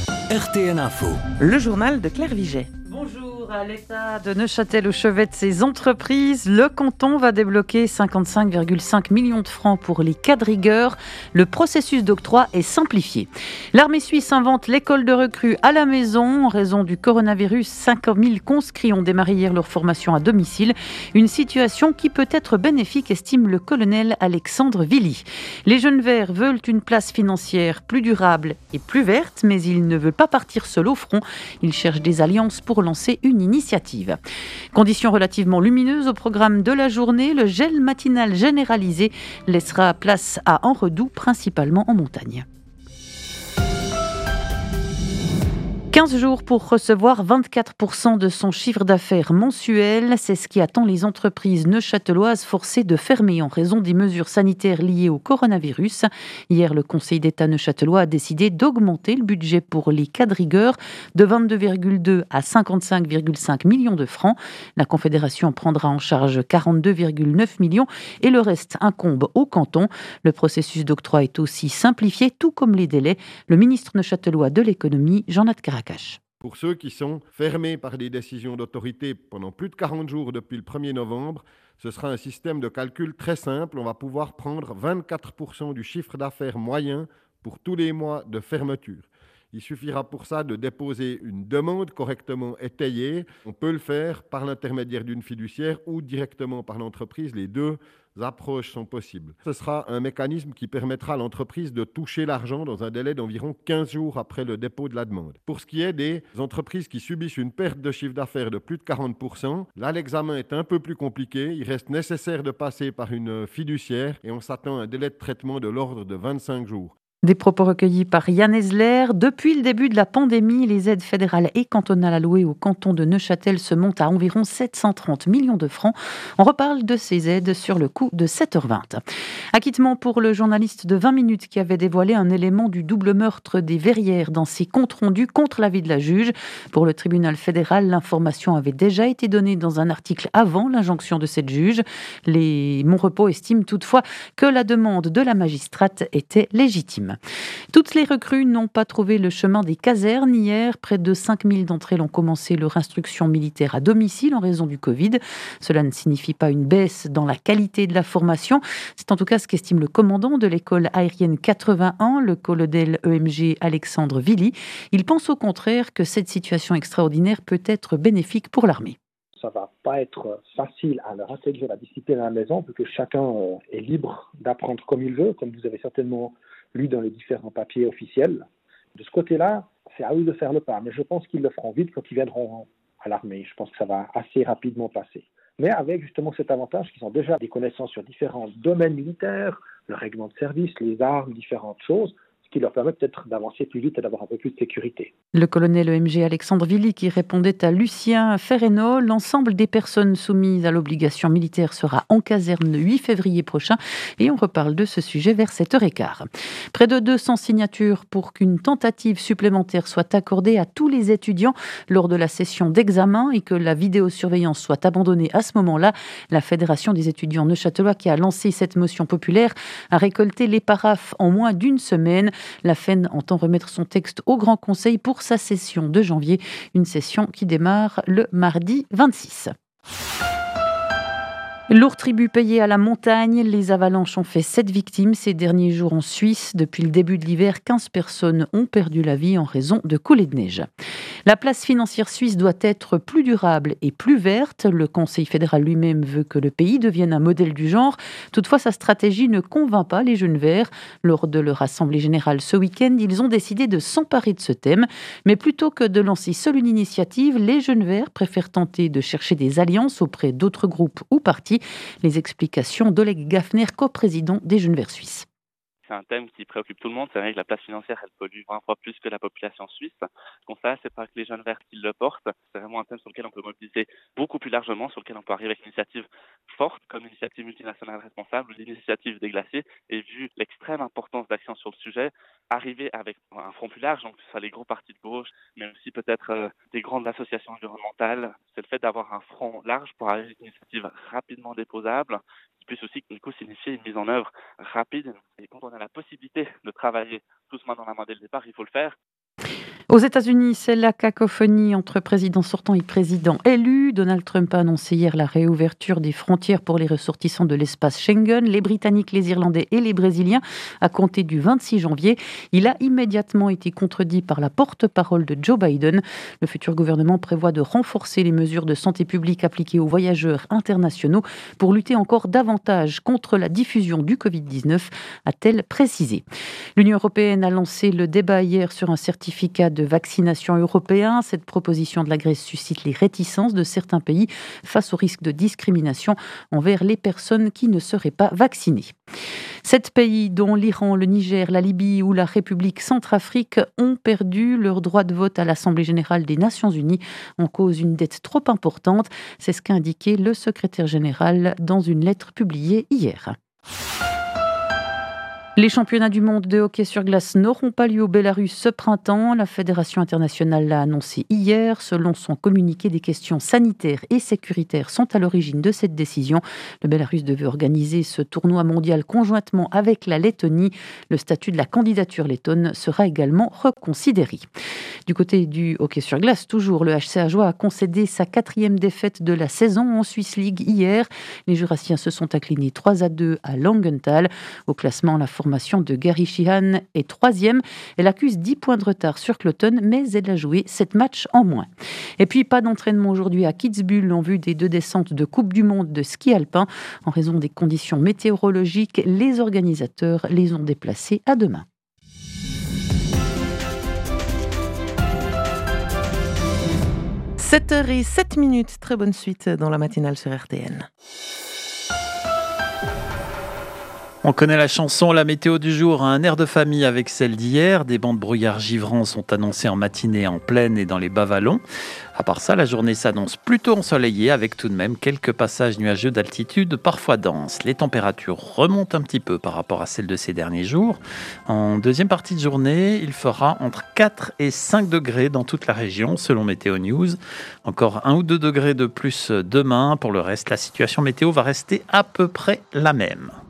RTN Info. Le journal de Claire Viget. Bonjour. À l'État de Neuchâtel au chevet de ses entreprises, le canton va débloquer 55,5 millions de francs pour les quadrigueurs. Le processus d'octroi est simplifié. L'armée suisse invente l'école de recrues à la maison. En raison du coronavirus, 5000 conscrits ont démarré hier leur formation à domicile. Une situation qui peut être bénéfique, estime le colonel Alexandre Villy. Les jeunes verts veulent une place financière plus durable et plus verte, mais ils ne veulent pas partir seuls au front. Ils cherchent des alliances pour lancer une initiative. Conditions relativement lumineuses au programme de la journée. Le gel matinal généralisé laissera place à un redout, principalement en montagne. 15 jours pour recevoir 24% de son chiffre d'affaires mensuel. C'est ce qui attend les entreprises neuchâteloises forcées de fermer en raison des mesures sanitaires liées au coronavirus. Hier, le Conseil d'État neuchâtelois a décidé d'augmenter le budget pour les quadrigueurs de 22,2 à 55,5 millions de francs. La Confédération prendra en charge 42,9 millions et le reste incombe au canton. Le processus d'octroi est aussi simplifié, tout comme les délais. Le ministre neuchâtelois de l'économie, Jean-Nad Caracache. Pour ceux qui sont fermés par des décisions d'autorité pendant plus de 40 jours depuis le 1er novembre, ce sera un système de calcul très simple. On va pouvoir prendre 24% du chiffre d'affaires moyen pour tous les mois de fermeture. Il suffira pour ça de déposer une demande correctement étayée. On peut le faire par l'intermédiaire d'une fiduciaire ou directement par l'entreprise. Les deux approches sont possibles. Ce sera un mécanisme qui permettra à l'entreprise de toucher l'argent dans un délai d'environ 15 jours après le dépôt de la demande. Pour ce qui est des entreprises qui subissent une perte de chiffre d'affaires de plus de 40%, là l'examen est un peu plus compliqué. Il reste nécessaire de passer par une fiduciaire et on s'attend à un délai de traitement de l'ordre de 25 jours. Des propos recueillis par Yann Esler. Depuis le début de la pandémie, les aides fédérales et cantonales allouées au canton de Neuchâtel se montent à environ 730 millions de francs. On reparle de ces aides sur le coup de 7h20. Acquittement pour le journaliste de 20 minutes qui avait dévoilé un élément du double meurtre des Verrières dans ses comptes rendus contre l'avis de la juge. Pour le tribunal fédéral, l'information avait déjà été donnée dans un article avant l'injonction de cette juge. Les Montrepos estiment toutefois que la demande de la magistrate était légitime. Toutes les recrues n'ont pas trouvé le chemin des casernes hier. Près de 5000 d'entre elles ont commencé leur instruction militaire à domicile en raison du Covid. Cela ne signifie pas une baisse dans la qualité de la formation. C'est en tout cas ce qu'estime le commandant de l'école aérienne 81, le colonel EMG Alexandre Villy. Il pense au contraire que cette situation extraordinaire peut être bénéfique pour l'armée. Ça ne va pas être facile à leur intégrer la discipline à la maison, parce que chacun est libre d'apprendre comme il veut, comme vous avez certainement lu dans les différents papiers officiels. De ce côté-là, c'est à eux de faire le pas, mais je pense qu'ils le feront vite quand ils viendront à l'armée. Je pense que ça va assez rapidement passer. Mais avec justement cet avantage qu'ils ont déjà des connaissances sur différents domaines militaires, le règlement de service, les armes, différentes choses, ce qui leur permet peut-être d'avancer plus vite et d'avoir un peu plus de sécurité. Le colonel EMG Alexandre Villy qui répondait à Lucien Ferreno. L'ensemble des personnes soumises à l'obligation militaire sera en caserne le 8 février prochain et on reparle de ce sujet vers 7h15. Près de 200 signatures pour qu'une tentative supplémentaire soit accordée à tous les étudiants lors de la session d'examen et que la vidéosurveillance soit abandonnée à ce moment-là. La Fédération des étudiants neuchâtelois qui a lancé cette motion populaire a récolté les paraphes en moins d'une semaine. La FEN entend remettre son texte au Grand Conseil pour sa session de janvier, une session qui démarre le mardi 26. Lourd tribut payé à la montagne, les avalanches ont fait 7 victimes ces derniers jours en Suisse. Depuis le début de l'hiver, 15 personnes ont perdu la vie en raison de coulées de neige. La place financière suisse doit être plus durable et plus verte. Le Conseil fédéral lui-même veut que le pays devienne un modèle du genre. Toutefois, sa stratégie ne convainc pas les jeunes verts. Lors de leur assemblée générale ce week-end, ils ont décidé de s'emparer de ce thème. Mais plutôt que de lancer seule une initiative, les jeunes verts préfèrent tenter de chercher des alliances auprès d'autres groupes ou partis. Les explications d'Oleg Gafner, coprésident des Jeunes Verts suisses. C'est un thème qui préoccupe tout le monde. C'est vrai que la place financière, elle pollue 20 fois plus que la population suisse. Ce qu'on fait, c'est pas que les jeunes verts qui le portent. C'est vraiment un thème sur lequel on peut mobiliser beaucoup plus largement, sur lequel on peut arriver avec une initiative forte, comme l'initiative multinationale responsable, l'initiative des glaciers. Et vu l'extrême importance d'action sur le sujet, arriver avec un front plus large, donc que ce soit les gros partis de gauche, mais aussi peut-être des grandes associations environnementales, c'est le fait d'avoir un front large pour arriver avec une initiative rapidement déposable, qui puisse aussi du coup signifier une mise en œuvre rapide. Et quand on a la possibilité de travailler tous main dans la main dès le départ, il faut le faire. Aux États-Unis, c'est la cacophonie entre président sortant et président élu. Donald Trump a annoncé hier la réouverture des frontières pour les ressortissants de l'espace Schengen, les Britanniques, les Irlandais et les Brésiliens, à compter du 26 janvier. Il a immédiatement été contredit par la porte-parole de Joe Biden. Le futur gouvernement prévoit de renforcer les mesures de santé publique appliquées aux voyageurs internationaux pour lutter encore davantage contre la diffusion du Covid-19, a-t-elle précisé. L'Union européenne a lancé le débat hier sur un certificat de vaccination européen. Cette proposition de la Grèce suscite les réticences de certains pays face au risque de discrimination envers les personnes qui ne seraient pas vaccinées. 7 pays, dont l'Iran, le Niger, la Libye ou la République centrafrique, ont perdu leur droit de vote à l'Assemblée générale des Nations unies en cause d'une dette trop importante. C'est ce qu'a indiqué le secrétaire général dans une lettre publiée hier. Les championnats du monde de hockey sur glace n'auront pas lieu au Bélarus ce printemps. La Fédération internationale l'a annoncé hier. Selon son communiqué, des questions sanitaires et sécuritaires sont à l'origine de cette décision. Le Bélarus devait organiser ce tournoi mondial conjointement avec la Lettonie. Le statut de la candidature lettonne sera également reconsidéré. Du côté du hockey sur glace, toujours, le HC Ajoie a concédé sa 4e défaite de la saison en Swiss League hier. Les Jurassiens se sont inclinés 3-2 à Langenthal. Au classement, la formation de Gary Sheehan est 3e. Elle accuse 10 points de retard sur Cloton, mais elle a joué 7 matchs en moins. Et puis, pas d'entraînement aujourd'hui à Kitzbühel en vue des 2 descentes de Coupe du Monde de ski alpin. En raison des conditions météorologiques, les organisateurs les ont déplacés à demain. 7h07, très bonne suite dans la matinale sur RTN. On connaît la chanson, la météo du jour a un air de famille avec celle d'hier. Des bancs de brouillard givrants sont annoncés en matinée en plaine et dans les bas vallons. À part ça, la journée s'annonce plutôt ensoleillée avec tout de même quelques passages nuageux d'altitude parfois denses. Les températures remontent un petit peu par rapport à celles de ces derniers jours. En deuxième partie de journée, il fera entre 4 et 5 degrés dans toute la région selon Météo News. Encore 1 ou 2 degrés de plus demain. Pour le reste, la situation météo va rester à peu près la même.